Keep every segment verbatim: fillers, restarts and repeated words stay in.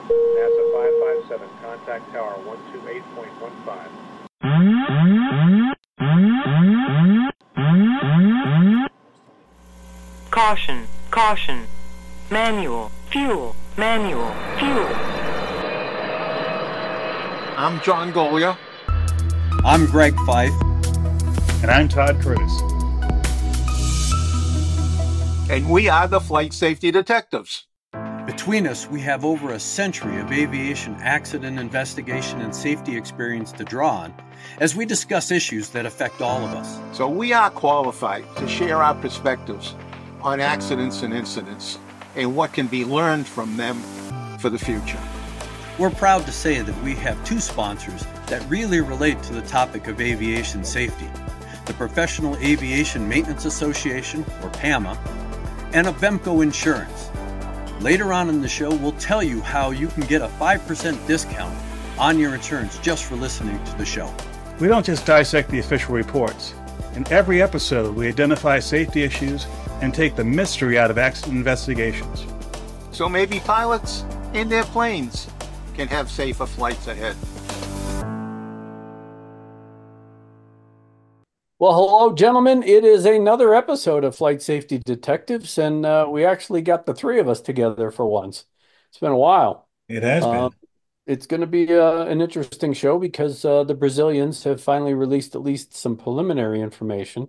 NASA five five seven, contact tower one two eight point one five. Caution, caution. Manual, fuel, manual, fuel. I'm John Golia. I'm Greg Fife. And I'm Todd Curtis. And we are the Flight Safety Detectives. Between us, we have over a century of aviation accident investigation and safety experience to draw on as we discuss issues that affect all of us. So we are qualified to share our perspectives on accidents and incidents and what can be learned from them for the future. We're proud to say that we have two sponsors that really relate to the topic of aviation safety: the Professional Aviation Maintenance Association, or PAMA, and Avemco Insurance. Later on in the show, we'll tell you how you can get a five percent discount on your insurance just for listening to the show. We don't just dissect the official reports. In every episode, we identify safety issues and take the mystery out of accident investigations. So maybe pilots and their planes can have safer flights ahead. Well, hello, gentlemen. It is another episode of Flight Safety Detectives, and uh, we actually got the three of us together for once. It's been a while. It has uh, been. It's going to be uh, an interesting show because uh, the Brazilians have finally released at least some preliminary information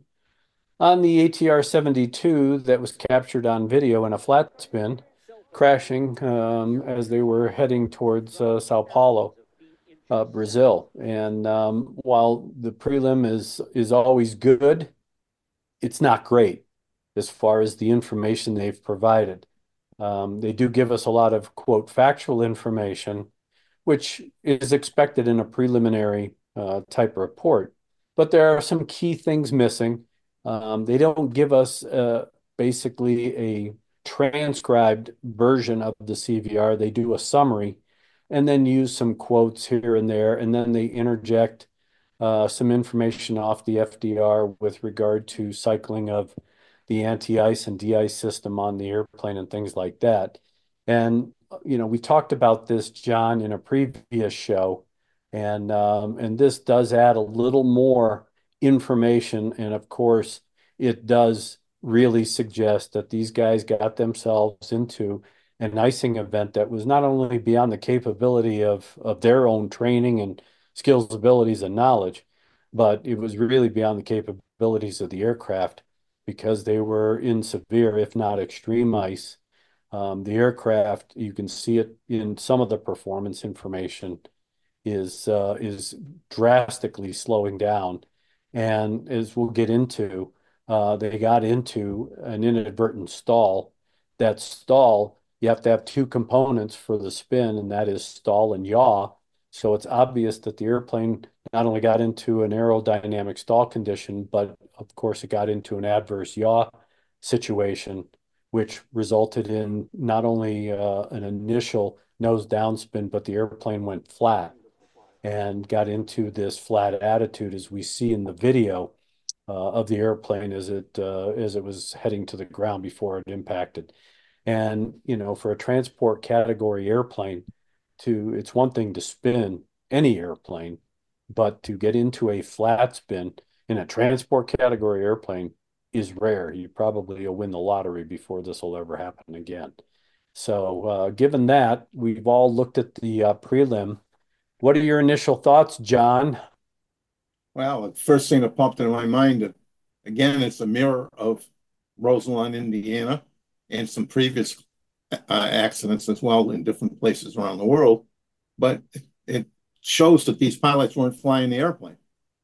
on the A T R seventy-two that was captured on video in a flat spin, crashing um, as they were heading towards uh, Sao Paulo, uh, Brazil. And um, while the prelim is is always good, it's not great as far as the information they've provided. Um, they do give us a lot of, quote, factual information, which is expected in a preliminary uh, type report. But there are some key things missing. Um, they don't give us uh, basically a transcribed version of the C V R. They do a summary and then use some quotes here and there, and then they interject uh, some information off the F D R with regard to cycling of the anti-ice and de-ice system on the airplane and things like that. And, you know, we talked about this, John, in a previous show, and um, and this does add a little more information. And of course, it does really suggest that these guys got themselves into an icing event that was not only beyond the capability of, of their own training and skills, abilities, and knowledge, but it was really beyond the capabilities of the aircraft because they were in severe, if not extreme ice. Um, the aircraft, you can see it in some of the performance information, is uh, is drastically slowing down. And as we'll get into, uh, they got into an inadvertent stall. That stall, you have to have two components for the spin, and that is stall and yaw. So it's obvious that the airplane not only got into an aerodynamic stall condition, but of course it got into an adverse yaw situation, which resulted in not only uh, an initial nose down spin, but the airplane went flat and got into this flat attitude, as we see in the video uh, of the airplane as it uh, as it was heading to the ground before it impacted. And, you know, for a transport category airplane, to it's one thing to spin any airplane, but to get into a flat spin in a transport category airplane is rare. You probably will win the lottery before this will ever happen again. So uh, given that, we've all looked at the uh, prelim. What are your initial thoughts, John? Well, the first thing that popped into my mind, again, it's a mirror of Roselawn, Indiana, and some previous uh, accidents as well in different places around the world. But it shows that these pilots weren't flying the airplane.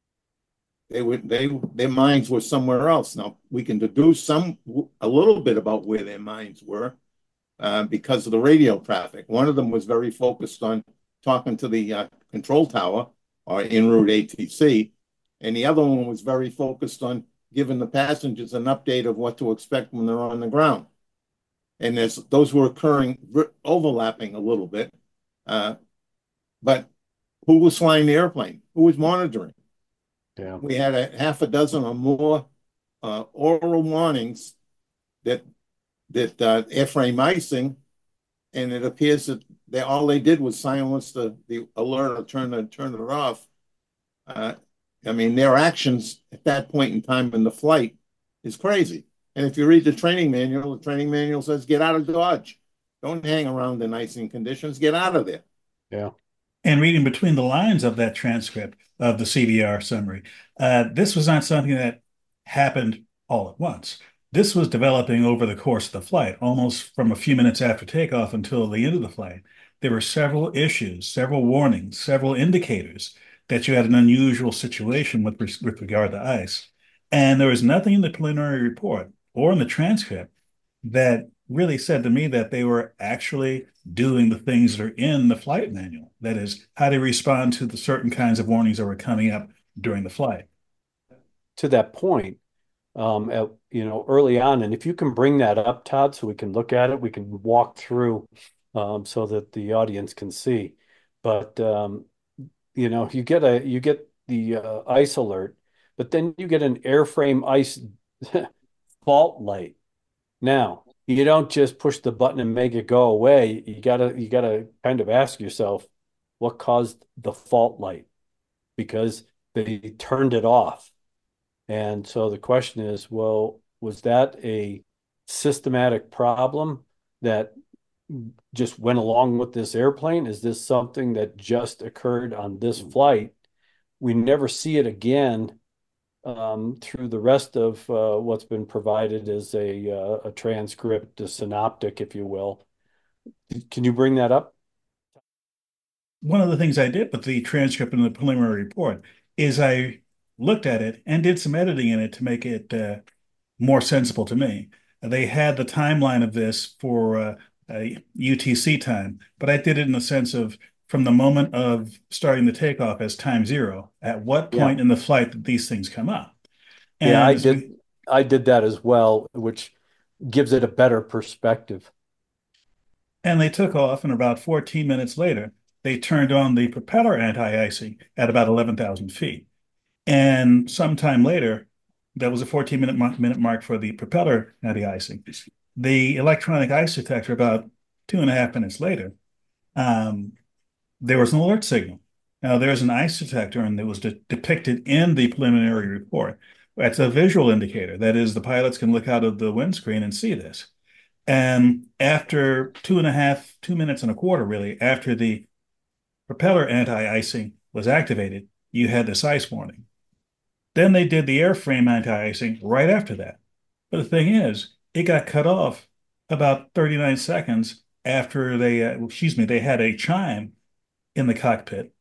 They were, they, their minds were somewhere else. Now, we can deduce some, a little bit about where their minds were uh, because of the radio traffic. One of them was very focused on talking to the uh, control tower or en route A T C, and the other one was very focused on giving the passengers an update of what to expect when they're on the ground. And there's, those were occurring, overlapping a little bit. Uh, but who was flying the airplane? Who was monitoring? Yeah. We had a half a dozen or more uh, oral warnings that that uh, airframe icing, and it appears that they all they did was silence the the alert or turn it turn it off. Uh, I mean, their actions at that point in time in the flight is crazy. And if you read the training manual, the training manual says get out of Dodge. Don't hang around in icing conditions. Get out of there. Yeah. And reading between the lines of that transcript of the C V R summary, uh, this was not something that happened all at once. This was developing over the course of the flight, almost from a few minutes after takeoff until the end of the flight. There were several issues, several warnings, several indicators that you had an unusual situation with, with regard to ice. And there was nothing in the preliminary report or in the transcript that really said to me that they were actually doing the things that are in the flight manual. That is, how to respond to the certain kinds of warnings that were coming up during the flight. To that point, um, at, you know, early on, and if you can bring that up, Todd, so we can look at it, we can walk through um, so that the audience can see. But um, you know, you get a you get the uh, ice alert, but then you get an airframe ice fault light. Now, you don't just push the button and make it go away. You gotta you gotta kind of ask yourself, what caused the fault light? Because they turned it off. And so the question is, well, was that a systematic problem that just went along with this airplane? Is this something that just occurred on this flight? We never see it again um, through the rest of uh, what's been provided as a, uh, a transcript, a synoptic, if you will. Can you bring that up? One of the things I did with the transcript and the preliminary report is I looked at it and did some editing in it to make it uh, more sensible to me. They had the timeline of this for uh, uh, U T C time, but I did it in the sense of from the moment of starting the takeoff as time zero, at what point yeah. in the flight did these things come up? And yeah, I did. We, I did that as well, which gives it a better perspective. And they took off, and about fourteen minutes later, they turned on the propeller anti-icing at about eleven thousand feet. And sometime later, that was a fourteen minute mark, minute mark for the propeller anti-icing. The electronic ice detector, about two and a half minutes later, um, there was an alert signal. Now, there's an ice detector, and it was de depicted in the preliminary report. That's a visual indicator. That is, the pilots can look out of the windscreen and see this. And after two and a half, two minutes and a quarter, really, after the propeller anti-icing was activated, you had this ice warning. Then they did the airframe anti-icing right after that. But the thing is, it got cut off about thirty-nine seconds after they, uh, excuse me, they had a chime in the cockpit,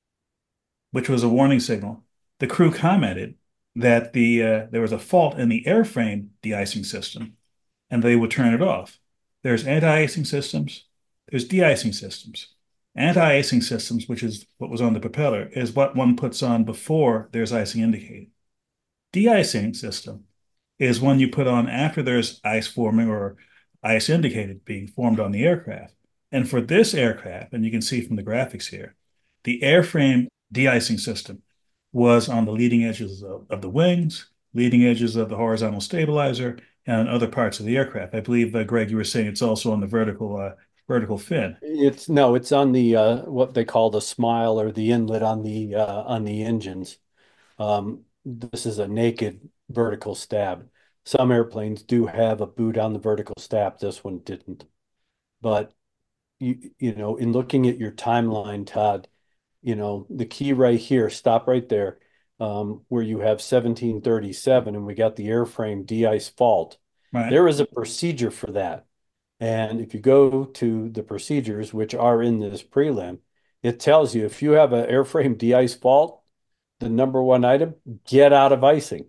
which was a warning signal. The crew commented that the uh, there was a fault in the airframe de-icing system, and they would turn it off. There's anti-icing systems, there's de-icing systems. Anti-icing systems, which is what was on the propeller, is what one puts on before there's icing indicated. De-icing system is one you put on after there's ice forming or ice indicated being formed on the aircraft. And for this aircraft, and you can see from the graphics here, the airframe de-icing system was on the leading edges of, of the wings, leading edges of the horizontal stabilizer, and other parts of the aircraft. I believe, uh, Greg, you were saying it's also on the vertical uh, vertical fin. It's no, it's on the uh, what they call the smile or the inlet on the uh, on the engines. Um, this is a naked vertical stab. Some airplanes do have a boot on the vertical stab. This one didn't. But you you know, in looking at your timeline, Todd, you know, the key right here, stop right there, um, where you have seventeen thirty-seven and we got the airframe de-ice fault. Right. There is a procedure for that. And if you go to the procedures, which are in this prelim, it tells you if you have an airframe de-ice fault, the number one item, get out of icing.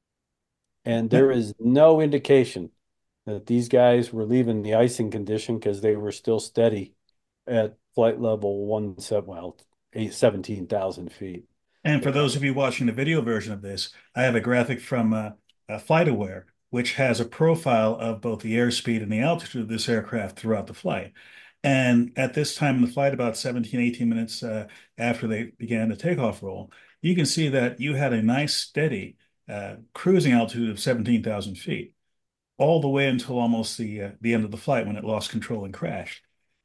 And there is no indication that these guys were leaving the icing condition because they were still steady at flight level one, well, seventeen thousand feet. And for those of you watching the video version of this, I have a graphic from uh, uh, FlightAware, which has a profile of both the airspeed and the altitude of this aircraft throughout the flight. And at this time in the flight, about seventeen, eighteen minutes uh, after they began the takeoff roll, you can see that you had a nice steady uh, cruising altitude of seventeen thousand feet, all the way until almost the, uh, the end of the flight when it lost control and crashed.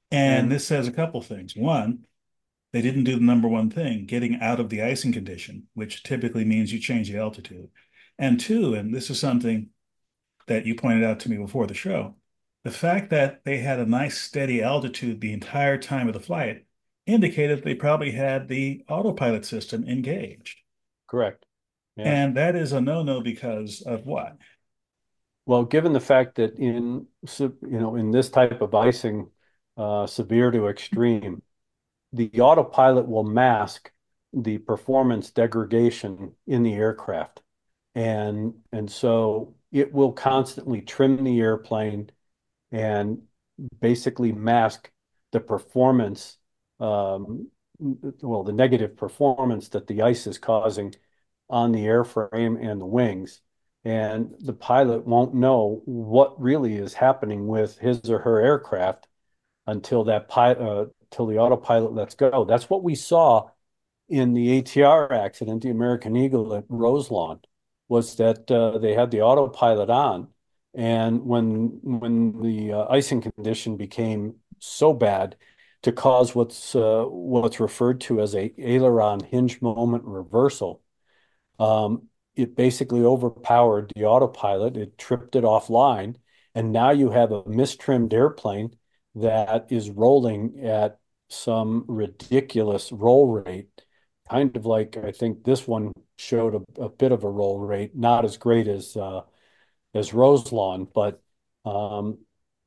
And And this says a couple things. One, they didn't do the number one thing, getting out of the icing condition, which typically means you change the altitude. And two, and this is something that you pointed out to me before the show, the fact that they had a nice steady altitude the entire time of the flight indicated they probably had the autopilot system engaged. correct. Yeah. And that is a no-no because of what? Well, given the fact that in you know in this type of icing, uh, severe to extreme, the autopilot will mask the performance degradation in the aircraft, and and so it will constantly trim the airplane and basically mask the performance, um, well, the negative performance that the ice is causing on the airframe and the wings. And the pilot won't know what really is happening with his or her aircraft until that pilot, uh, till the autopilot lets go. That's what we saw in the A T R accident, the American Eagle at Roselawn, was that uh, they had the autopilot on, and when when the uh, icing condition became so bad to cause what's uh, what's referred to as a aileron hinge moment reversal, um, it basically overpowered the autopilot. It tripped it offline, and now you have a mistrimmed airplane that is rolling at some ridiculous roll rate, kind of like I think this one showed a, a bit of a roll rate, not as great as uh, as Roselawn, but um,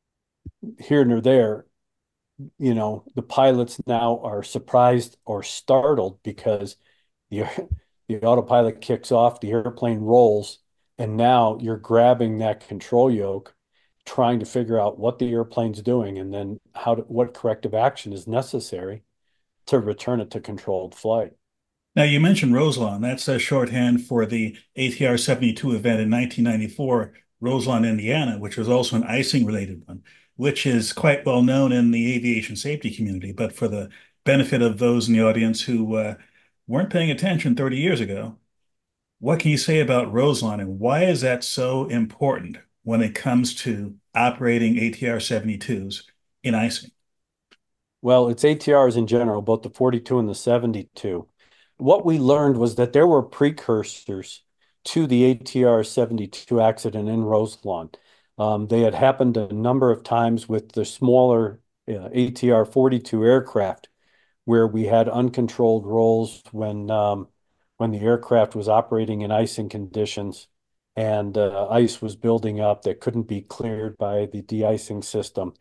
here and there, you know, the pilots now are surprised or startled because the the autopilot kicks off, the airplane rolls, and now you're grabbing that control yoke, trying to figure out what the airplane's doing, and then how to, what corrective action is necessary to return it to controlled flight. Now, you mentioned Roselawn. That's a shorthand for the A T R seventy-two event in nineteen ninety-four, Roselawn, Indiana, which was also an icing-related one, which is quite well known in the aviation safety community. But for the benefit of those in the audience who uh, weren't paying attention thirty years ago, what can you say about Roselawn, and why is that so important when it comes to operating A T R seventy-twos in icing? Well, it's A T Rs in general, both the forty-two and the seventy-two. What we learned was that there were precursors to the A T R seventy-two accident in Roselawn. Um, they had happened a number of times with the smaller uh, A T R forty-two aircraft, where we had uncontrolled rolls when um, when the aircraft was operating in icing conditions, and uh, ice was building up that couldn't be cleared by the de-icing system.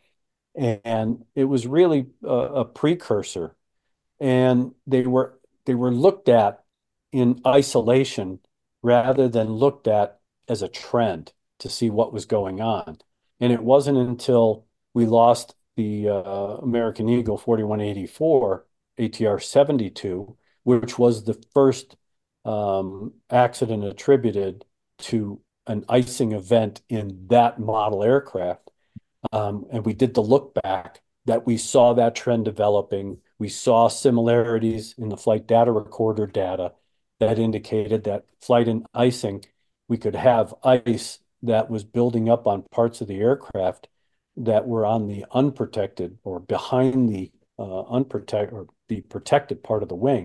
And it was really a, a precursor. And they were they were looked at in isolation rather than looked at as a trend to see what was going on. And it wasn't until we lost the uh, American Eagle forty-one eighty-four A T R seventy-two, which was the first um, accident attributed to an icing event in that model aircraft. Um, and we did the look back that we saw that trend developing. We saw similarities in the flight data recorder data that indicated that flight in icing, we could have ice that was building up on parts of the aircraft that were on the unprotected or behind the uh, unprotected or the protected part of the wing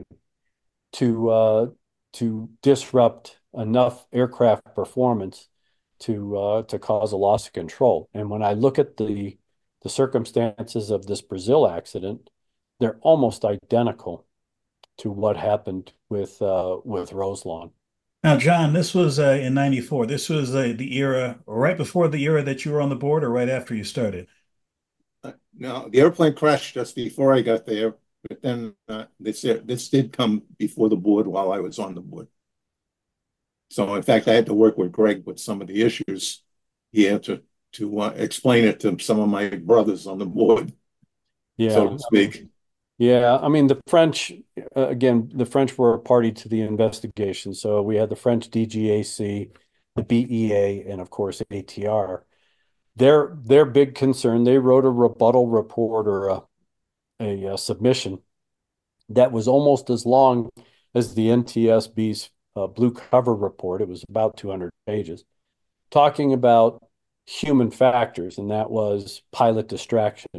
to uh, to disrupt enough aircraft performance to uh, to cause a loss of control. And when I look at the the circumstances of this Brazil accident, they're almost identical to what happened with uh, with Roselawn. Now, John, this was uh, in ninety-four. This was uh, the era, right before the era that you were on the board, or right after you started? Uh, no, the airplane crashed just before I got there, but then uh, this this did come before the board while I was on the board. So, in fact, I had to work with Greg with some of the issues. He had to to uh, explain it to some of my brothers on the board, Yeah. so to speak. Yeah, I mean, the French, uh, again, the French were a party to the investigation. So we had the French D G A C, the B E A, and of course, A T R. Their, their big concern, they wrote a rebuttal report or a, a, a submission that was almost as long as the N T S B's uh, blue cover report. It was about two hundred pages, talking about human factors, and that was pilot distraction.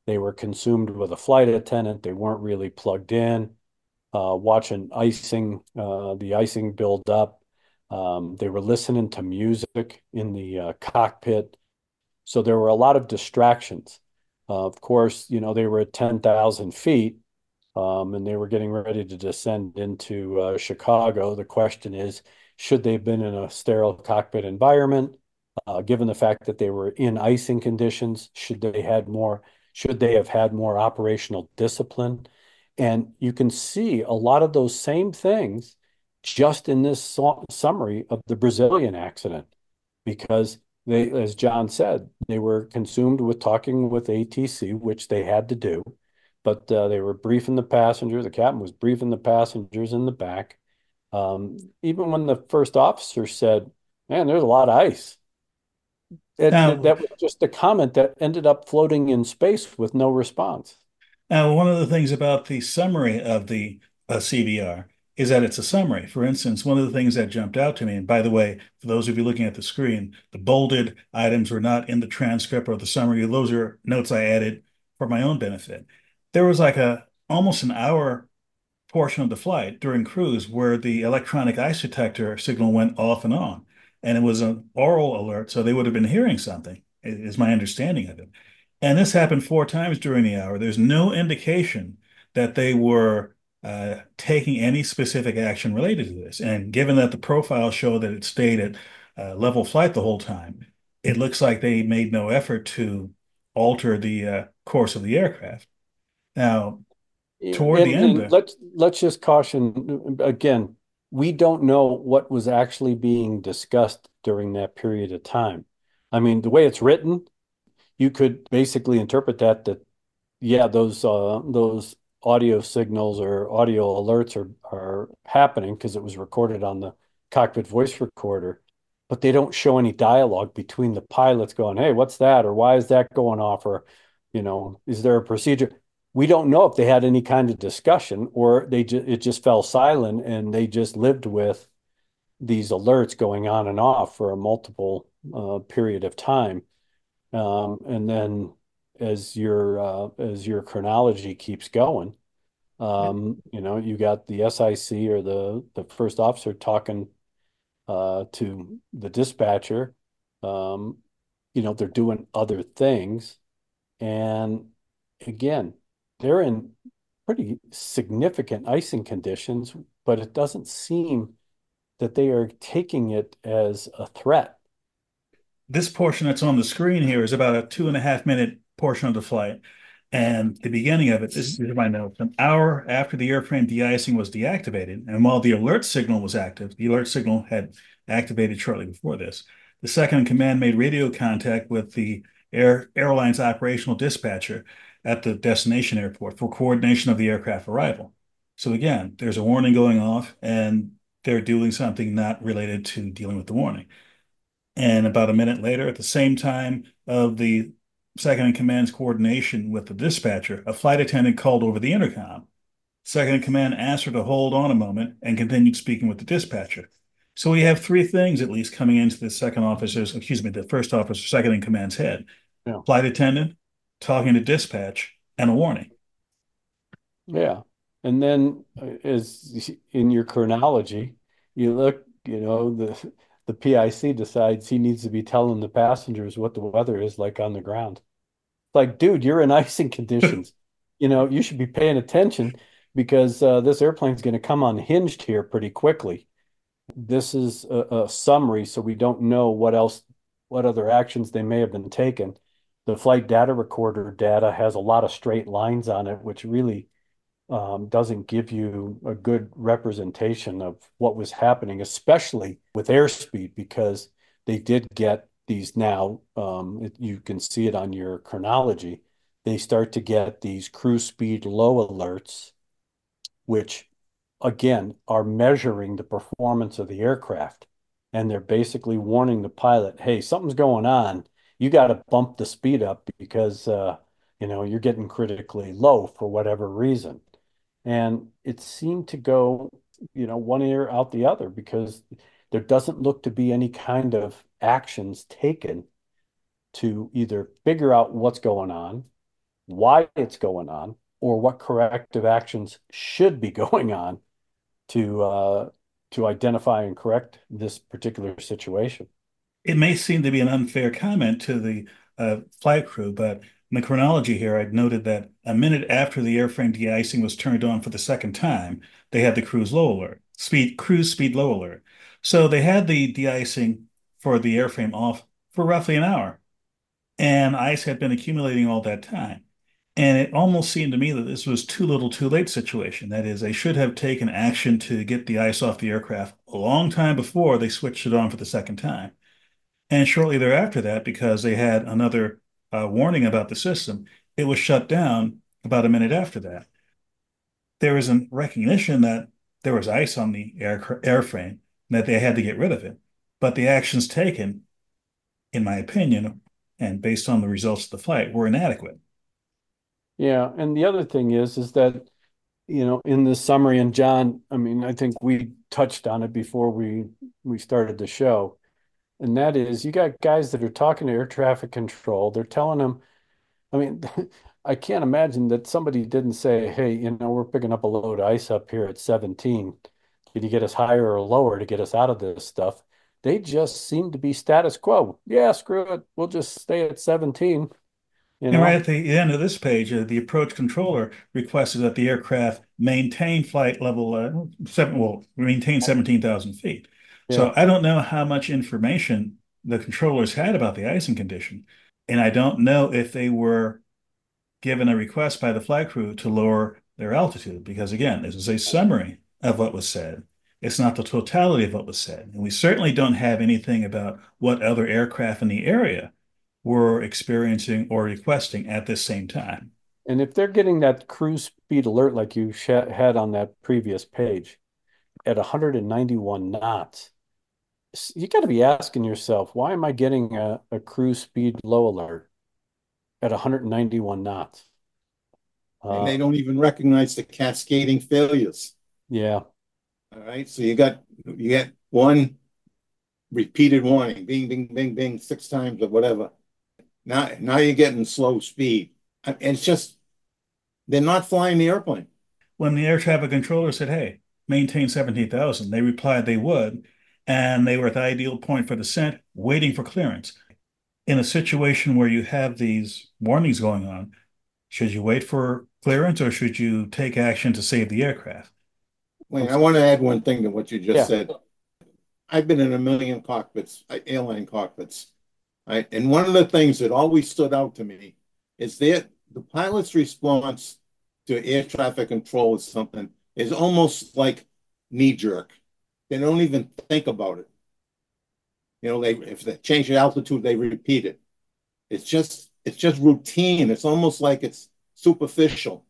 They were consumed with a flight attendant. They weren't really plugged in, uh, watching icing, uh, the icing build up. Um, they were listening to music in the uh, cockpit. So there were a lot of distractions. Uh, of course, you know, they were at ten thousand feet, um, and they were getting ready to descend into uh, Chicago. The question is, should they have been in a sterile cockpit environment? Uh, given the fact that they were in icing conditions, should they had more, should they have had more operational discipline? And you can see a lot of those same things just in this so summary of the Brazilian accident, because they, as John said, they were consumed with talking with A T C, which they had to do, but uh, they were briefing the passenger. The captain was briefing the passengers in the back. Um, even when the first officer said, "Man, there's a lot of ice," it, Now, that was just a comment that ended up floating in space with no response. now, one of the things about the summary of the uh, C V R is that it's a summary. For instance, one of the things that jumped out to me, and by the way, for those of you looking at the screen, the bolded items were not in the transcript or the summary. Those are notes I added for my own benefit. There was like a almost an hour portion of the flight during cruise where the electronic ice detector signal went off and on. And it was an oral alert, so they would have been hearing something, is my understanding of it. And this happened four times during the hour. There's no indication that they were uh, taking any specific action related to this. And given that the profile showed that it stayed at uh, level flight the whole time, it looks like they made no effort to alter the uh, course of the aircraft. Now, toward the And, end, and let's let's just caution again, we don't know what was actually being discussed during that period of time. I mean, the way it's written, you could basically interpret that that yeah, those uh, those audio signals or audio alerts are are happening because it was recorded on the cockpit voice recorder, but they don't show any dialogue between the pilots going, "Hey, what's that?" or "Why is that going off?" or, you know, "Is there a procedure?" We don't know if they had any kind of discussion or they just it just fell silent and they just lived with these alerts going on and off for a multiple uh, period of time. Um, and then as your uh, as your chronology keeps going, um, you know, you got the S I C or the the first officer talking uh, to the dispatcher. Um, you know, they're doing other things, and again, they're in pretty significant icing conditions, but it doesn't seem that they are taking it as a threat. this portion that's on the screen here is about a two and a half minute portion of the flight. And the beginning of it, this is my notes, an hour after the airframe de-icing was deactivated, and while the alert signal was active, the alert signal had activated shortly before this, the second in command made radio contact with the air, airline's operational dispatcher at the destination airport for coordination of the aircraft arrival. So again, there's a warning going off, and they're doing something not related to dealing with the warning. And about a minute later, at the same time of the second in command's coordination with the dispatcher, a flight attendant called over the intercom. Second in command asked her to hold on a moment and continued speaking with the dispatcher. So we have three things at least coming into the second officer's, excuse me, the first officer, second in command's head. Yeah. Flight attendant, talking to dispatch, and a warning. Yeah. And then uh, as in your chronology, you look, you know, the the P I C decides he needs to be telling the passengers what the weather is like on the ground. Like, dude, you're in icing conditions. You know, you should be paying attention because uh, this airplane's going to come unhinged here pretty quickly. This is a, a summary, so we don't know what else, what other actions they may have been taken. The flight data recorder data has a lot of straight lines on it, which really um, doesn't give you a good representation of what was happening, especially with airspeed, because they did get these now. Um, it, you can see it on your chronology. They start to get these cruise speed low alerts, which again are measuring the performance of the aircraft. And they're basically warning the pilot, hey, something's going on. You got to bump the speed up because, uh, you know, you're getting critically low for whatever reason. And it seemed to go, you know, one ear out the other because there doesn't look to be any kind of actions taken to either figure out what's going on why it's going on or what corrective actions should be going on to uh, to identify and correct this particular situation. It may seem to be an unfair comment to the uh, flight crew, but in the chronology here, I'd noted that a minute after the airframe de-icing was turned on for the second time, they had the cruise low alert, speed cruise speed low alert. So they had the de-icing for the airframe off for roughly an hour, and ice had been accumulating all that time. And it almost seemed to me that this was too little, too late situation. That is, they should have taken action to get the ice off the aircraft a long time before they switched it on for the second time. And shortly thereafter that, because they had another uh, warning about the system, it was shut down about a minute after that. There was a recognition that there was ice on the air, airframe and that they had to get rid of it. But the actions taken, in my opinion, and based on the results of the flight, were inadequate. Yeah, and the other thing is, is that, you know, in this summary, and John, I mean, I think we touched on it before we we started the show, and that is you got guys that are talking to air traffic control. They're telling them, I mean, I can't imagine that somebody didn't say, hey, you know, we're picking up a load of ice up here at seventeen. Can you get us higher or lower to get us out of this stuff? They just seem to be status quo. Yeah, screw it. We'll just stay at seventeen. You And right know? at the end of this page, uh, the approach controller requested that the aircraft maintain flight level uh, seven, well, maintain seventeen thousand feet. Yeah. So I don't know how much information the controllers had about the icing condition, and I don't know if they were given a request by the flight crew to lower their altitude, because again, this is a summary of what was said. It's not the totality of what was said. And we certainly don't have anything about what other aircraft in the area were experiencing or requesting at this same time. And if they're getting that cruise speed alert like you sh had on that previous page at one hundred ninety-one knots, you got to be asking yourself, why am I getting a, a cruise speed low alert at one hundred ninety-one knots? And Uh, they don't even recognize the cascading failures. yeah, All right. So you got you get one repeated warning, bing, bing, bing, bing, six times or whatever. Now, now you're getting slow speed. And it's just they're not flying the airplane. When the air traffic controller said, hey, maintain seventeen thousand, they replied they would, and they were at the ideal point for descent, waiting for clearance. In a situation where you have these warnings going on, should you wait for clearance or should you take action to save the aircraft? Wait, I want to add one thing to what you just yeah, said. I've been in a million cockpits, uh, airline cockpits, right? And one of the things that always stood out to me is that the pilot's response to air traffic control is something is almost like knee jerk. They don't even think about it. You know, they if they change the altitude, they repeat it. It's just it's just routine. It's almost like it's superficial.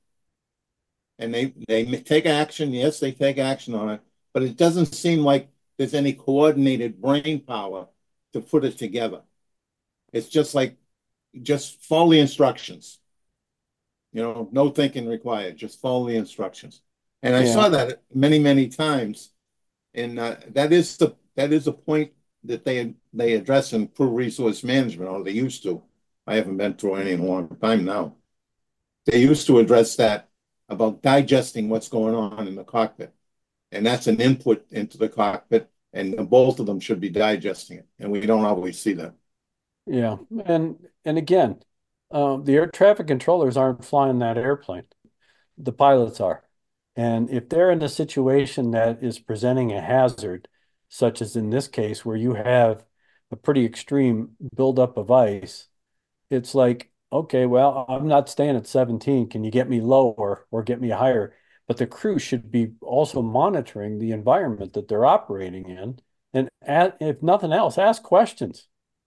And they they take action. Yes, they take action on it, but it doesn't seem like there's any coordinated brain power to put it together. It's just like just follow the instructions. You know, no thinking required. Just follow the instructions. And I yeah. saw that many, many times, and uh, that is the that is a point that they they address in crew resource management, or they used to. I haven't been through any in a long time now. They used to address that about digesting what's going on in the cockpit, and that's an input into the cockpit, and both of them should be digesting it, and we don't always see that. Yeah, and and again, um, the air traffic controllers aren't flying that airplane. The pilots are. And if they're in a situation that is presenting a hazard, such as in this case, where you have a pretty extreme buildup of ice, it's like, okay, well, I'm not staying at seventeen. Can you get me lower or get me higher? But the crew should be also monitoring the environment that they're operating in. And a- if nothing else, ask questions.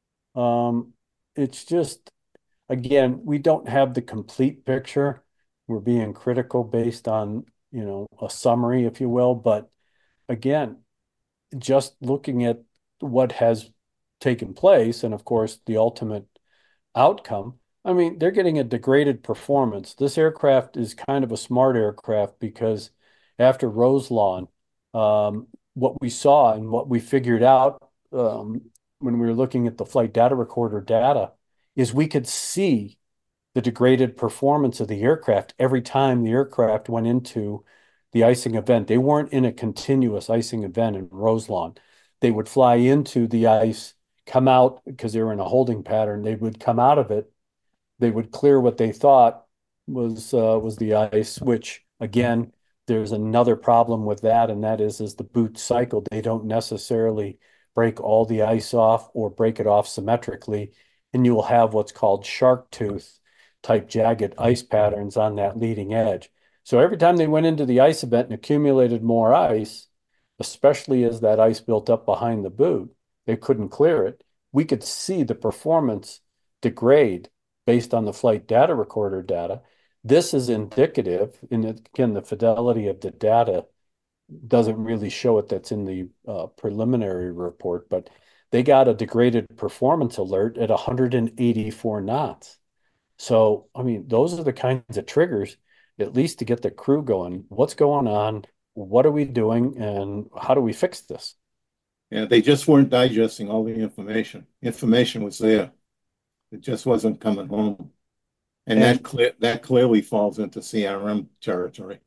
Um, it's just, again, we don't have the complete picture. We're being critical based on, you know, a summary, if you will. But again, just looking at what has taken place and, of course, the ultimate outcome, I mean, they're getting a degraded performance. This aircraft is kind of a smart aircraft because after Roselawn, um, what we saw and what we figured out um, when we were looking at the flight data recorder data is we could see the degraded performance of the aircraft every time the aircraft went into the icing event. They weren't in a continuous icing event in Roselawn. They would fly into the ice, come out because they were in a holding pattern. They would come out of it. They would clear what they thought was uh, was the ice, which again, there's another problem with that, and that is, is the boot cycle. They don't necessarily break all the ice off or break it off symmetrically, and you will have what's called shark tooth type jagged ice patterns on that leading edge. So every time they went into the ice event and accumulated more ice, especially as that ice built up behind the boot, they couldn't clear it. We could see the performance degrade based on the flight data recorder data. This is indicative, and again, the fidelity of the data doesn't really show it. That's in the uh, preliminary report, but they got a degraded performance alert at one hundred eighty-four knots. So, I mean, those are the kinds of triggers, at least to get the crew going. What's going on? What are we doing? And how do we fix this? Yeah, they just weren't digesting all the information. Information was there. It just wasn't coming home. And, and that clear that clearly falls into C R M territory.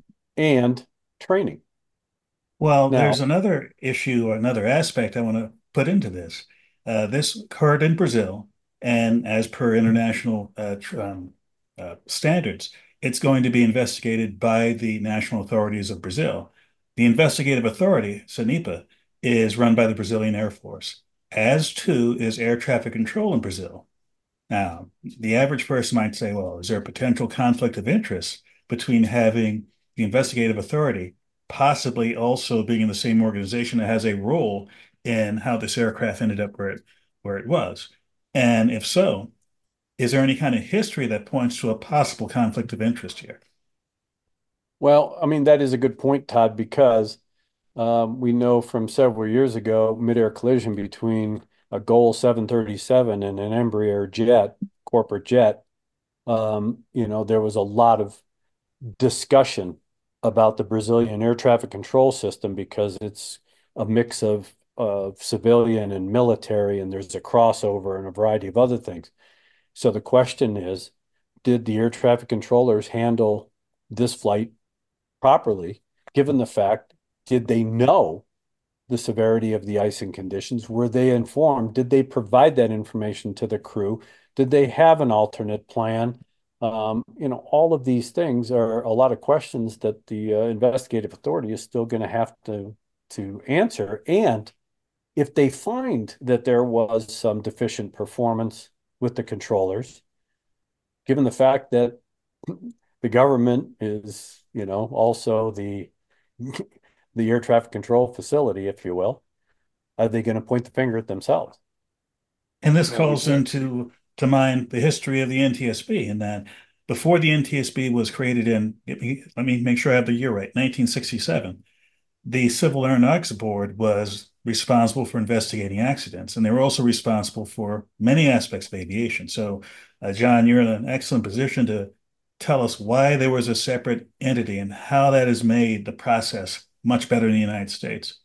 And training. Well, now, there's another issue or another aspect I want to put into this. Uh, this occurred in Brazil, and as per international uh, um, uh, standards, it's going to be investigated by the national authorities of Brazil. The investigative authority, SANIPA, is run by the Brazilian Air Force, as too is air traffic control in Brazil. Now, the average person might say, well, is there a potential conflict of interest between having the investigative authority possibly also being in the same organization that has a role in how this aircraft ended up where it, where it was? And if so, is there any kind of history that points to a possible conflict of interest here? Well, I mean, that is a good point, Todd, because um, we know from several years ago, mid-air collision between a Gol seven thirty-seven and an Embraer jet, corporate jet, um, you know, there was a lot of discussion about the Brazilian air traffic control system because it's a mix of, of civilian and military, and there's a crossover and a variety of other things. So the question is, did the air traffic controllers handle this flight properly, given the fact, did they know the severity of the icing conditions? Were they informed? Did they provide that information to the crew? Did they have an alternate plan? Um, you know, all of these things are a lot of questions that the uh, investigative authority is still going to have to to answer. And if they find that there was some deficient performance with the controllers, given the fact that the government is, you know, also the the air traffic control facility, if you will, are they going to point the finger at themselves? And this calls into to mind the history of the N T S B, in that before the N T S B was created in, let me make sure I have the year right, nineteen sixty-seven, the Civil Aeronautics Board was responsible for investigating accidents, and they were also responsible for many aspects of aviation. So, uh, John, you're in an excellent position to tell us why there was a separate entity and how that has made the process much better in the United States.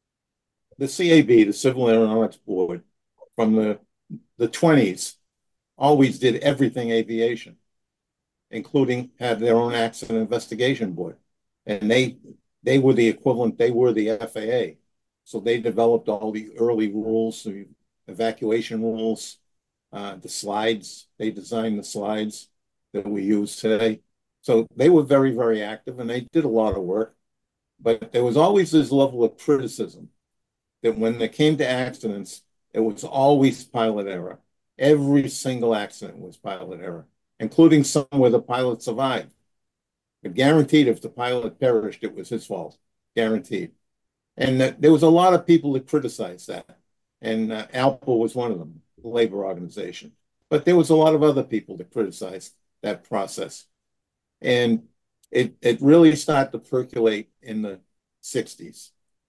The C A B, the Civil Aeronautics Board, from the, the twenties, always did everything aviation, including had their own accident investigation board. And they they were the equivalent, they were the F A A. So they developed all the early rules, the evacuation rules, uh, the slides. They designed the slides that we use today. So they were very, very active, and they did a lot of work. But there was always this level of criticism that when it came to accidents, it was always pilot error. Every single accident was pilot error, including some where the pilot survived. But guaranteed, if the pilot perished, it was his fault. Guaranteed. And uh, there was a lot of people that criticized that. And uh, ALPA was one of them, the labor organization. But there was a lot of other people that criticized that process. And it, it really started to percolate in the sixties.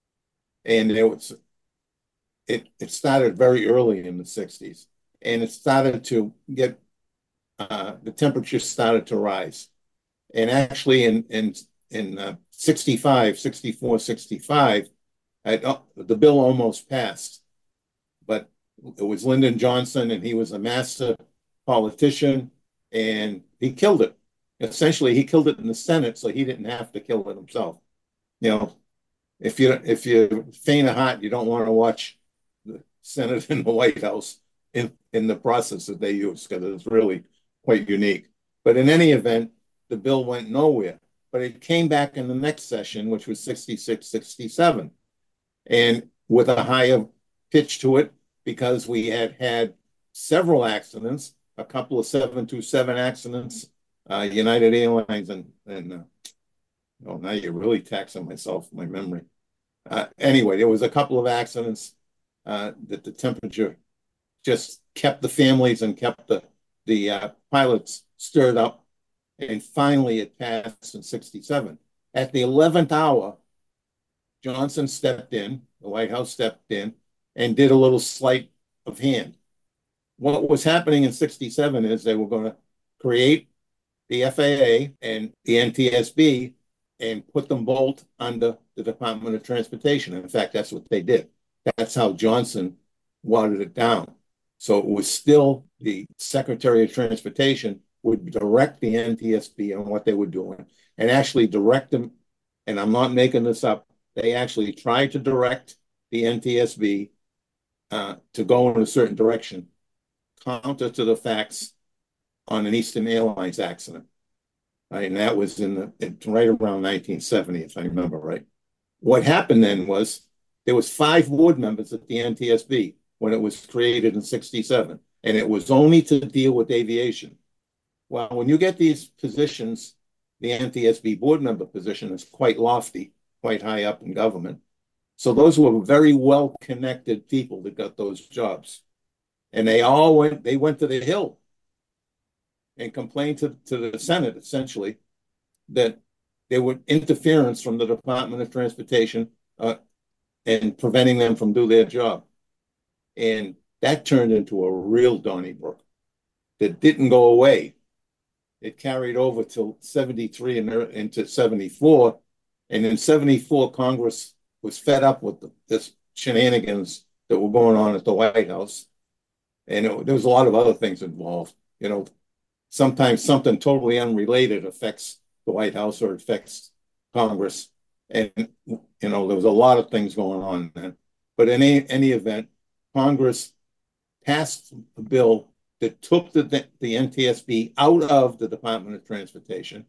And it was it, it started very early in the sixties. And it started to get, uh, the temperature started to rise. And actually in, in, in uh, sixty-five, sixty-four, sixty-five, I, uh, the bill almost passed. But it was Lyndon Johnson, and he was a master politician, and he killed it. Essentially, he killed it in the Senate, so he didn't have to kill it himself. You know, if you if you faint of heart, you don't want to watch the Senate and the White House in in the process that they use, because it's really quite unique. But in any event, the bill went nowhere. But it came back in the next session, which was sixty-six, sixty-seven, and with a higher pitch to it, because we had had several accidents, a couple of seven two seven accidents, uh, United Airlines, and and uh, oh, now you're really taxing myself, my memory. Uh, anyway, there was a couple of accidents uh, that the temperature just kept the families and kept the the uh, pilots stirred up, and finally it passed in sixty-seven. At the eleventh hour, Johnson stepped in, the White House stepped in, and did a little sleight of hand. What was happening in sixty-seven is they were going to create the F A A and the N T S B and put them both under the Department of Transportation. In fact, that's what they did. That's how Johnson watered it down. So it was still the Secretary of Transportation would direct the N T S B on what they were doing, and actually direct them. And I'm not making this up. They actually tried to direct the N T S B uh, to go in a certain direction, counter to the facts on an Eastern Airlines accident. Right? And that was in the right around nineteen seventy, if I remember right. What happened then was there was five board members at the N T S B when it was created in sixty-seven, and it was only to deal with aviation. Well, when you get these positions, the N T S B board member position is quite lofty, quite high up in government. So those were very well-connected people that got those jobs. And they all went, they went to the Hill and complained to, to the Senate, essentially, that there were interference from the Department of Transportation uh, and preventing them from doing their job. And that turned into a real Donnybrook that didn't go away. It carried over till seventy-three and into seventy-four. And in seventy-four, Congress was fed up with the, this shenanigans that were going on at the White House. And it, there was a lot of other things involved. You know, sometimes something totally unrelated affects the White House or affects Congress. And, you know, there was a lot of things going on then. But in any, any event, Congress passed a bill that took the, the N T S B out of the Department of Transportation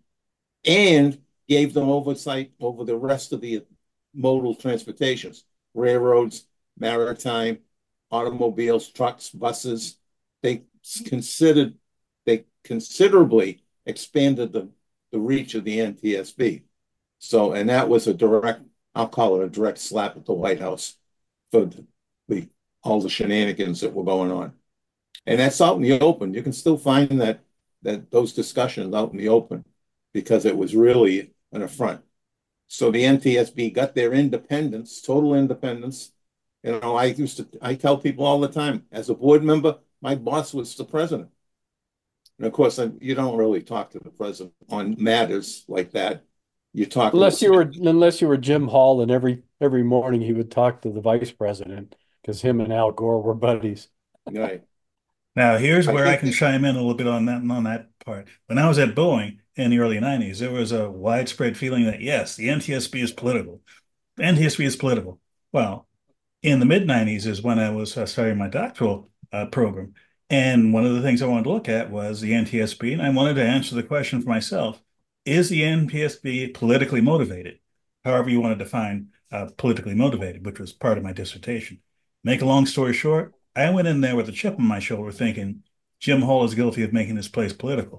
and gave them oversight over the rest of the modal transportations, railroads, maritime, automobiles, trucks, buses. They considered, they considerably expanded the, the reach of the N T S B. So, and that was a direct, I'll call it a direct slap at the White House for the, the all the shenanigans that were going on. And that's out in the open. You can still find that that those discussions out in the open, because it was really an affront. So the N T S B got their independence, total independence. You know, I used to, I tell people all the time, as a board member, my boss was the president. And of course, I, you don't really talk to the president on matters like that. You talk unless you were unless you were Jim Hall, and every every morning he would talk to the vice president, because him and Al Gore were buddies. Right. Now, here's where I I can chime in a little bit on that on that part. When I was at Boeing in the early nineties, there was a widespread feeling that, yes, the N T S B is political. The N T S B is political. Well, in the mid nineties is when I was uh, starting my doctoral uh, program. And one of the things I wanted to look at was the N T S B, and I wanted to answer the question for myself, is the N T S B politically motivated? However you want to define uh, politically motivated, which was part of my dissertation. Make a long story short, I went in there with a chip on my shoulder thinking Jim Hall is guilty of making this place political.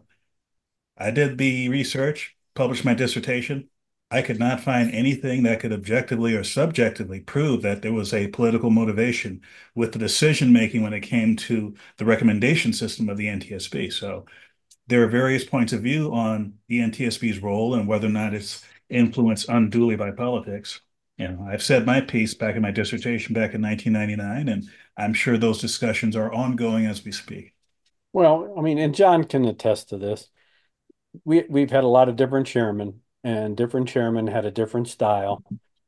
I did the research, published my dissertation. I could not find anything that could objectively or subjectively prove that there was a political motivation with the decision-making when it came to the recommendation system of the N T S B. So there are various points of view on the N T S B's role and whether or not it's influenced unduly by politics. You know, I've said my piece back in my dissertation back in nineteen ninety-nine, and I'm sure those discussions are ongoing as we speak. Well, I mean, and John can attest to this. We we've had a lot of different chairmen, and different chairmen had a different style,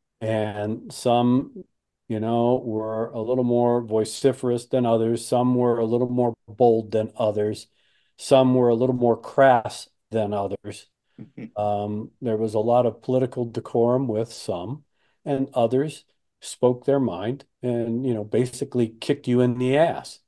and some, you know, were a little more vociferous than others. Some were a little more bold than others. Some were a little more crass than others. Um, there was a lot of political decorum with some, and others spoke their mind and, you know, basically kicked you in the ass.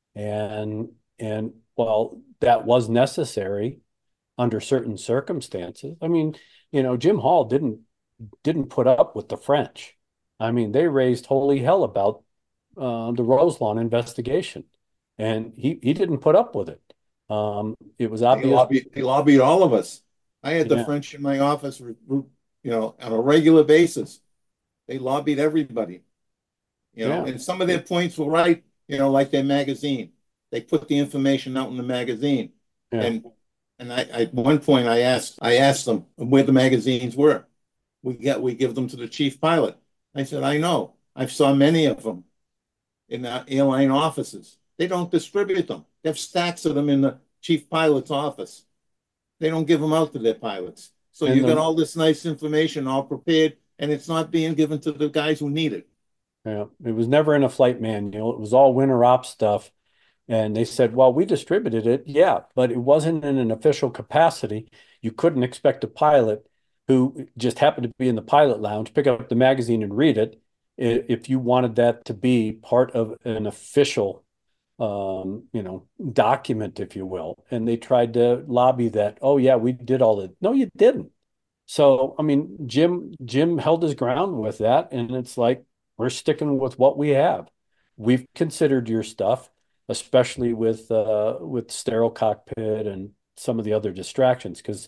And and well, that was necessary under certain circumstances. I mean, you know, Jim Hall didn't didn't put up with the French. I mean, they raised holy hell about uh, the Roselawn investigation, and he he didn't put up with it. Um, it was They obvious. lobbied, they lobbied all of us. I had the Yeah, French in my office, you know, on a regular basis. They lobbied everybody, you know, yeah, and some of their points were right, you know, like their magazine. They put the information out in the magazine. yeah. And and I, I at one point I asked I asked them where the magazines were. We get we give them to the chief pilot. I said, I know. I've saw many of them in the airline offices. They don't distribute them. They have stacks of them in the chief pilot's office. They don't give them out to their pilots. So And you got the all this nice information all prepared, and it's not being given to the guys who need it. yeah, it was never in a flight manual. It was all winter ops stuff. And they said, well, we distributed it, yeah, but it wasn't in an official capacity. You couldn't expect a pilot who just happened to be in the pilot lounge, pick up the magazine and read it if you wanted that to be part of an official, um, you know, document, if you will. And they tried to lobby that, oh, yeah, we did all that. No, you didn't. So, I mean, Jim Jim held his ground with that, and it's like we're sticking with what we have. We've considered your stuff, especially with uh, with sterile cockpit and some of the other distractions, because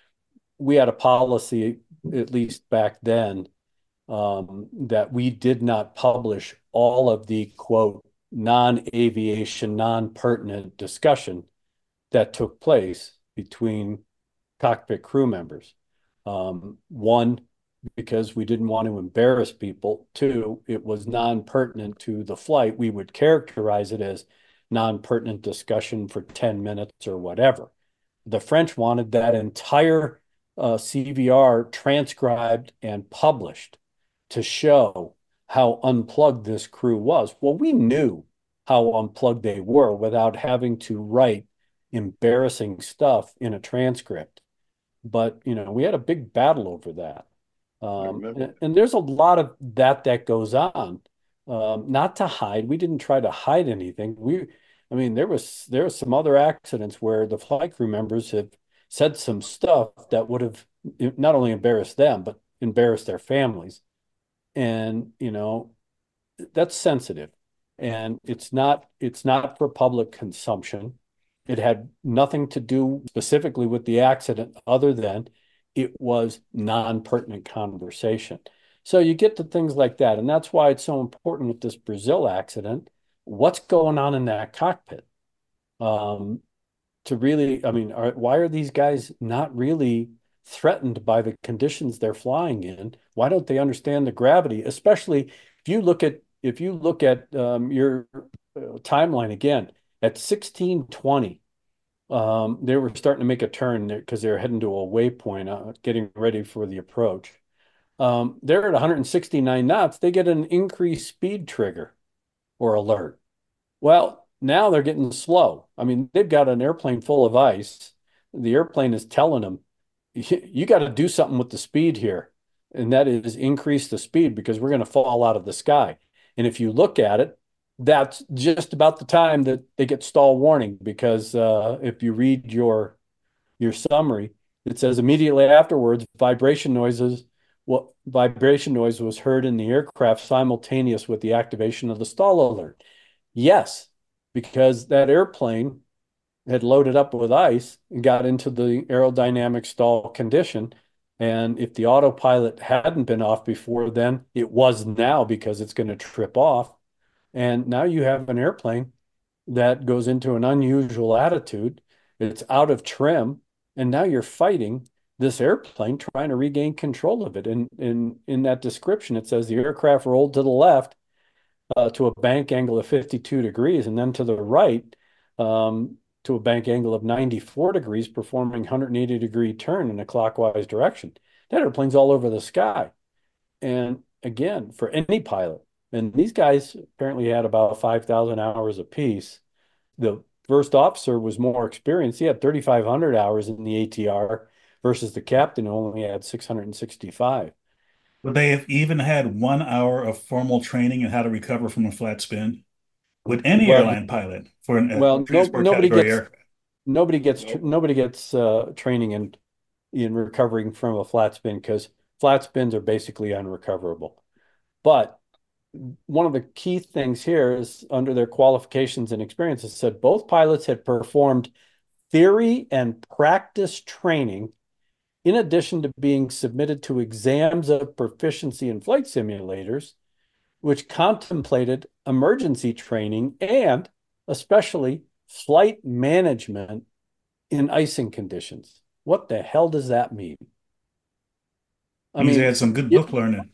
we had a policy, at least back then, um, that we did not publish all of the quote non-aviation, non-pertinent discussion that took place between cockpit crew members. Um, one, because we didn't want to embarrass people. Two, it was non-pertinent to the flight. We would characterize it as non-pertinent discussion for ten minutes or whatever. The French wanted that entire uh, C V R transcribed and published to show how unplugged this crew was. Well, we knew how unplugged they were without having to write embarrassing stuff in a transcript. But, you know, we had a big battle over that. Um, and, and there's a lot of that that goes on. Um, not to hide. We didn't try to hide anything. We, I mean, there was there was some other accidents where the flight crew members have said some stuff that would have not only embarrassed them, but embarrassed their families. And, you know, that's sensitive. And it's not it's not for public consumption. It had nothing to do specifically with the accident other than it was non-pertinent conversation. So you get to things like that. And that's why it's so important with this Brazil accident. What's going on in that cockpit? Um, to really, I mean, are, why are these guys not really threatened by the conditions they're flying in? Why don't they understand the gravity? Especially if you look at if you look at um, your uh, timeline again at sixteen twenty, um, they were starting to make a turn there because they're heading to a waypoint, uh, getting ready for the approach. Um, they're at one hundred sixty-nine knots. They get an increased speed trigger or alert. Well, now they're getting slow. I mean, they've got an airplane full of ice. The airplane is telling them, you got to do something with the speed here. And that is increase the speed because we're going to fall out of the sky. And if you look at it, that's just about the time that they get stall warning because uh, if you read your your summary, it says immediately afterwards, vibration noises, what vibration noise was heard in the aircraft simultaneous with the activation of the stall alert. Yes, because that airplane had loaded up with ice and got into the aerodynamic stall condition. And if the autopilot hadn't been off before then, it was now because it's going to trip off. And now you have an airplane that goes into an unusual attitude. It's out of trim. And now you're fighting this airplane trying to regain control of it. And in, in that description, it says the aircraft rolled to the left uh, to a bank angle of fifty-two degrees and then to the right um, to a bank angle of ninety-four degrees, performing one hundred eighty degree turn in a clockwise direction. That airplane's all over the sky. And again, for any pilot, and these guys apparently had about five thousand hours apiece. The first officer was more experienced. He had thirty-five hundred hours in the A T R versus the captain who only had six hundred sixty-five. Would they have even had one hour of formal training in how to recover from a flat spin? Would any Well, airline pilot for an, a well, no, transport nobody category gets aircraft? nobody gets tr nobody gets uh, training in in recovering from a flat spin because flat spins are basically unrecoverable. But one of the key things here is under their qualifications and experiences said both pilots had performed theory and practice training in addition to being submitted to exams of proficiency in flight simulators, which contemplated emergency training and especially flight management in icing conditions. What the hell does that mean? I Means mean, they had some good it, book learning.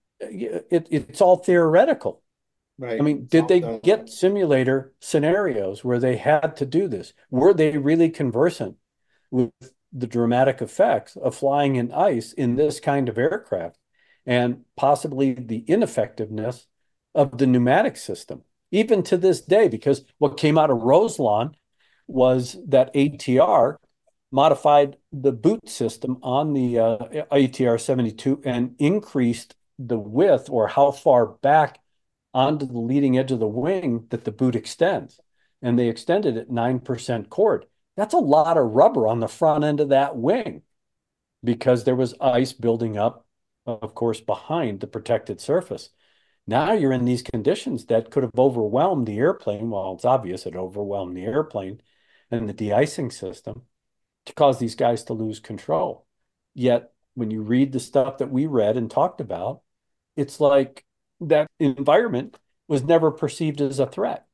it, it's all theoretical. Right. I mean, did they get simulator scenarios where they had to do this? Were they really conversant with the dramatic effects of flying in ice in this kind of aircraft and possibly the ineffectiveness of the pneumatic system, even to this day? Because what came out of Roselawn was that A T R modified the boot system on the uh, A T R seventy-two and increased the width or how far back onto the leading edge of the wing that the boot extends. And they extended it nine percent chord. That's a lot of rubber on the front end of that wing because there was ice building up, of course, behind the protected surface. Now you're in these conditions that could have overwhelmed the airplane. Well, it's obvious it overwhelmed the airplane and the de-icing system to cause these guys to lose control. Yet when you read the stuff that we read and talked about, it's like that environment was never perceived as a threat.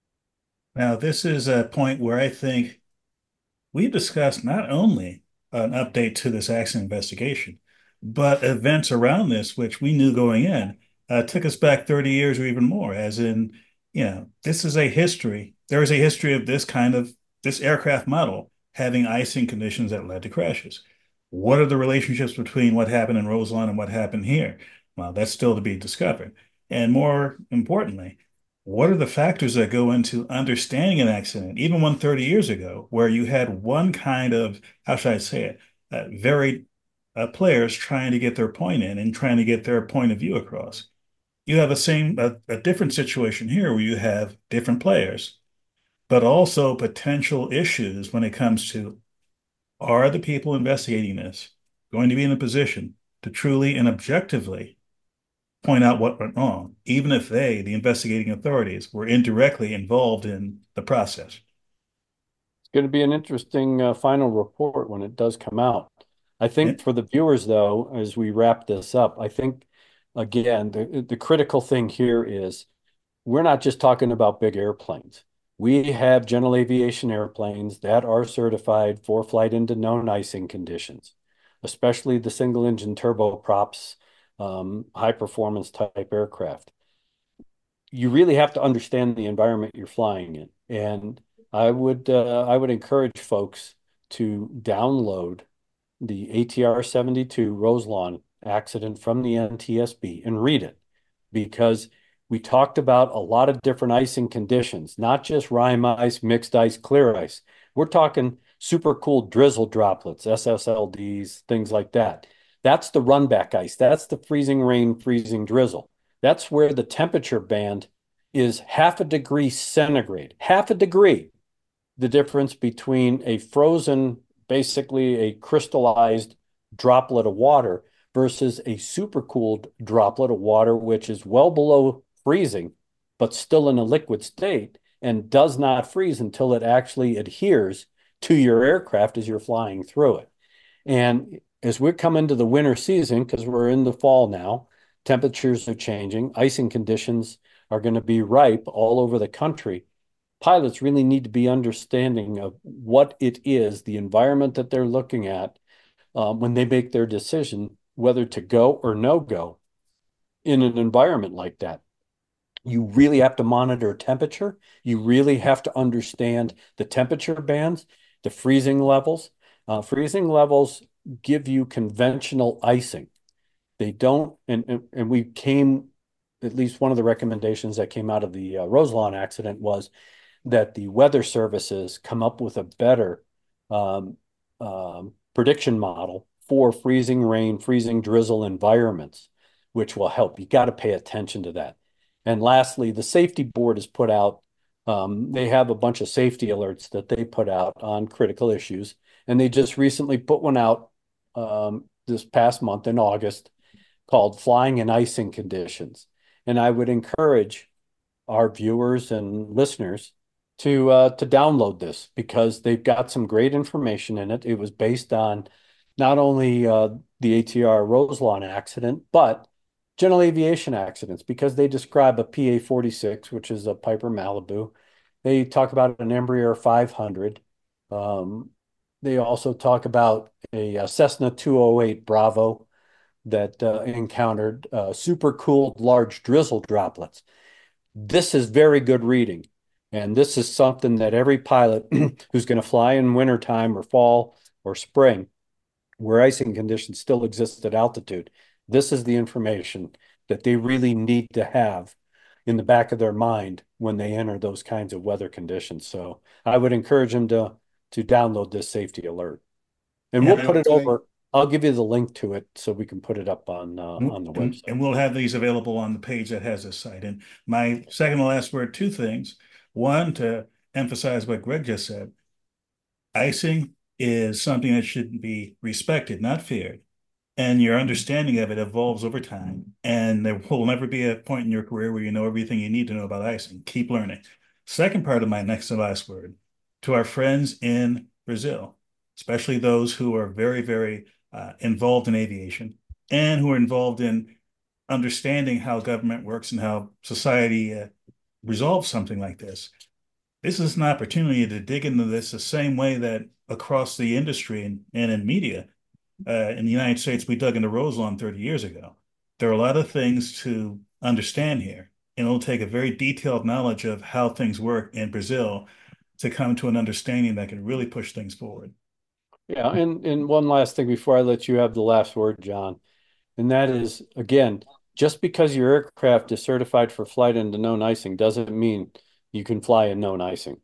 Now, this is a point where I think we discussed not only an update to this accident investigation, but events around this, which we knew going in, uh, took us back thirty years or even more, as in, you know, this is a history. There is a history of this kind of, this aircraft model having icing conditions that led to crashes. What are the relationships between what happened in Roselawn and what happened here? Well, that's still to be discovered. And more importantly, what are the factors that go into understanding an accident, even one thirty years ago, where you had one kind of, how should I say it, uh, varied uh, players trying to get their point in and trying to get their point of view across. You have a same, a, a different situation here where you have different players, but also potential issues when it comes to, are the people investigating this going to be in a position to truly and objectively point out what went wrong, even if they, the investigating authorities, were indirectly involved in the process? It's going to be an interesting uh, final report when it does come out. I think Yeah. for the viewers, though, as we wrap this up, I think, again, the, the critical thing here is we're not just talking about big airplanes. We have general aviation airplanes that are certified for flight into known icing conditions, especially the single engine turboprops, um, high performance type aircraft. You really have to understand the environment you're flying in. And I would uh, I would encourage folks to download the A T R seventy-two Roselawn accident from the N T S B and read it, because we talked about a lot of different icing conditions, not just rime ice, mixed ice, clear ice. We're talking super cool drizzle droplets, S S L Ds, things like that. That's the runback ice. That's the freezing rain, freezing drizzle. That's where the temperature band is half a degree centigrade, half a degree. The difference between a frozen, basically a crystallized droplet of water versus a supercooled droplet of water, which is well below freezing, but still in a liquid state and does not freeze until it actually adheres to your aircraft as you're flying through it. And as we come into the winter season, because we're in the fall now, temperatures are changing, icing conditions are going to be ripe all over the country. Pilots really need to be understanding of what it is, the environment that they're looking at um, when they make their decision whether to go or no go in an environment like that. You really have to monitor temperature. You really have to understand the temperature bands, the freezing levels. Uh, freezing levels give you conventional icing. They don't, and, and, and we came, at least one of the recommendations that came out of the uh, Roselawn accident was that the weather services come up with a better um, um, prediction model for freezing rain, freezing drizzle environments, which will help. You got to pay attention to that. And lastly, the safety board has put out, um, they have a bunch of safety alerts that they put out on critical issues. And they just recently put one out um, this past month in August called Flying and Icing Conditions. And I would encourage our viewers and listeners to uh, to download this because they've got some great information in it. It was based on not only uh, the A T R Roselawn accident, but general aviation accidents because they describe a P A forty-six, which is a Piper Malibu. They talk about an Embraer five hundred. Um, they also talk about a, a Cessna two oh eight Bravo that uh, encountered uh, supercooled large drizzle droplets. This is very good reading. And this is something that every pilot who's going to fly in wintertime or fall or spring, where icing conditions still exist at altitude, this is the information that they really need to have in the back of their mind when they enter those kinds of weather conditions. So I would encourage them to, to download this safety alert. And Yeah, we'll put it today- over. I'll give you the link to it so we can put it up on uh, on the And, website. and we'll have these available on the page that has this site. And my second to last word, two things. One, to emphasize what Greg just said, icing is something that should be respected, not feared. And your understanding of it evolves over time. And there will never be a point in your career where you know everything you need to know about icing. Keep learning. Second part of my next to last word, to our friends in Brazil, especially those who are very, very uh, involved in aviation and who are involved in understanding how government works and how society uh, resolves something like this. This is an opportunity to dig into this the same way that across the industry and, and in media, uh, in the United States, we dug into Roselawn thirty years ago. There are a lot of things to understand here, and it'll take a very detailed knowledge of how things work in Brazil to come to an understanding that can really push things forward. Yeah, and and one last thing before I let you have the last word, John, and that is, again, just because your aircraft is certified for flight into known icing doesn't mean you can fly in known icing,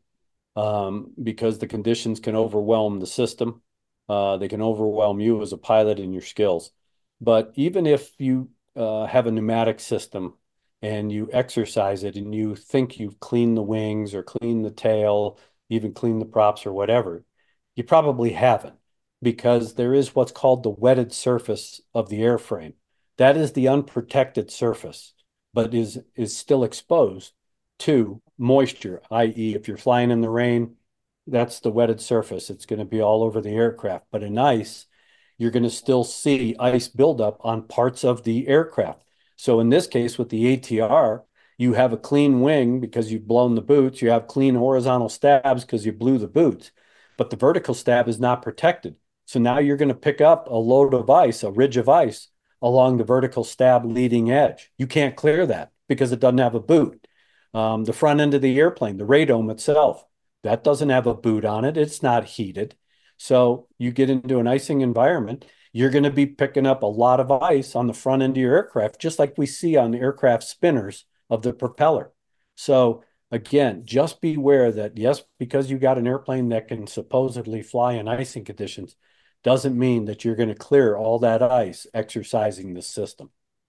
um, because the conditions can overwhelm the system. Uh, they can overwhelm you as a pilot and your skills. But even if you uh, have a pneumatic system and you exercise it and you think you've cleaned the wings or cleaned the tail, even cleaned the props or whatever, you probably haven't, because there is what's called the wetted surface of the airframe. That is the unprotected surface, but is is still exposed to moisture, that is if you're flying in the rain, that's the wetted surface. It's going to be all over the aircraft. But in ice, you're going to still see ice buildup on parts of the aircraft. So in this case, with the A T R, you have a clean wing because you've blown the boots. You have clean horizontal stabs because you blew the boots. But the vertical stab is not protected. So now you're going to pick up a load of ice, a ridge of ice along the vertical stab leading edge. You can't clear that because it doesn't have a boot. Um, the front end of the airplane, the radome itself, that doesn't have a boot on it. It's not heated. So you get into an icing environment, you're going to be picking up a lot of ice on the front end of your aircraft, just like we see on the aircraft spinners of the propeller. So again, just beware that, yes, because you got an airplane that can supposedly fly in icing conditions, doesn't mean that you're going to clear all that ice exercising the system.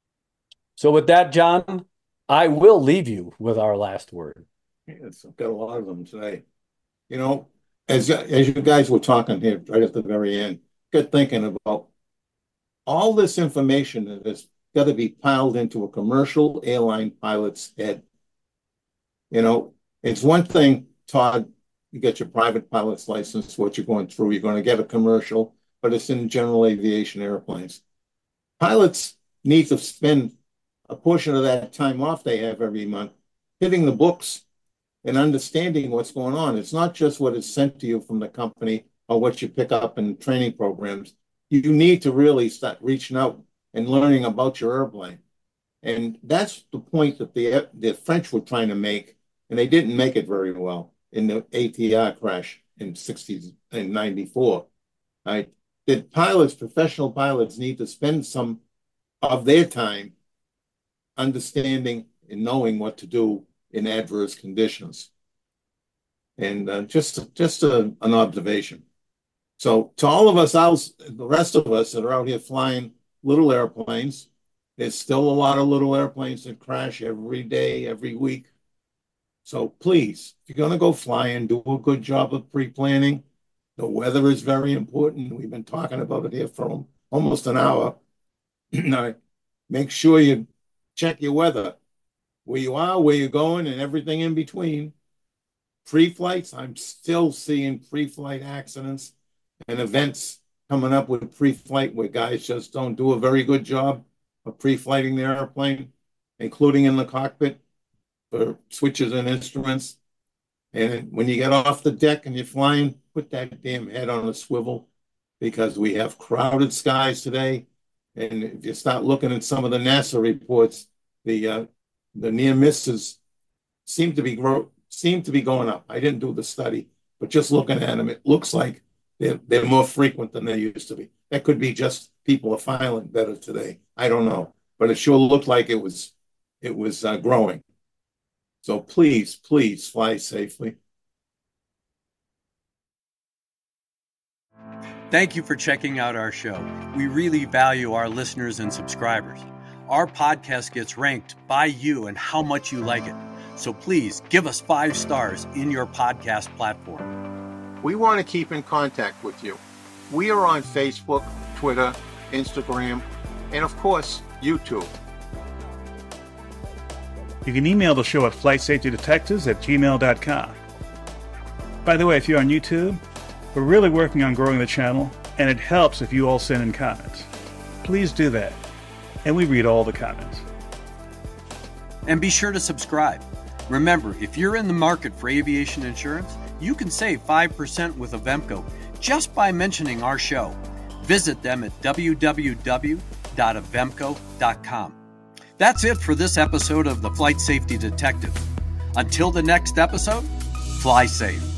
So with that, John, I will leave you with our last word. Yes, I've got a lot of them today. You know, as, as you guys were talking here right at the very end, got thinking about all this information that has got to be piled into a commercial airline pilot's head. You know, it's one thing, Todd, you get your private pilot's license, what you're going through, you're going to get a commercial, but it's in general aviation airplanes. Pilots need to spend a portion of that time off they have every month hitting the books and understanding what's going on. It's not just what is sent to you from the company or what you pick up in training programs. You need to really start reaching out and learning about your airplane. And that's the point that the, the French were trying to make, and they didn't make it very well in the A T R crash in sixties and ninety-four. Right? That pilots, professional pilots, need to spend some of their time understanding and knowing what to do in adverse conditions. And uh, just just a, an observation. So to all of us else, the rest of us that are out here flying little airplanes, there's still a lot of little airplanes that crash every day, every week. So please, if you're going to go flying, do a good job of pre-planning. The weather is very important. We've been talking about it here for almost an hour. Make sure you check your weather, where you are, where you're going, and everything in between. Pre-flights, I'm still seeing pre-flight accidents and events coming up with pre-flight where guys just don't do a very good job of pre-flighting their airplane, including in the cockpit for switches and instruments. And when you get off the deck and you're flying, put that damn head on a swivel, because we have crowded skies today. And if you start looking at some of the NASA reports, the uh, the near misses seem to be grow seem to be going up. I didn't do the study, but just looking at them, it looks like they're, they're more frequent than they used to be. That could be just people are filing better today. I don't know, but it sure looked like it was it was uh, growing. So please, please fly safely. Thank you for checking out our show. We really value our listeners and subscribers. Our podcast gets ranked by you and how much you like it. So please give us five stars in your podcast platform. We want to keep in contact with you. We are on Facebook, Twitter, Instagram, and of course, YouTube. You can email the show at flight safety detectives at gmail dot com. By the way, if you're on YouTube, we're really working on growing the channel, and it helps if you all send in comments. Please do that, and we read all the comments. And be sure to subscribe. Remember, if you're in the market for aviation insurance, you can save five percent with Avemco just by mentioning our show. Visit them at w w w dot avemco dot com. That's it for this episode of the Flight Safety Detective. Until the next episode, fly safe.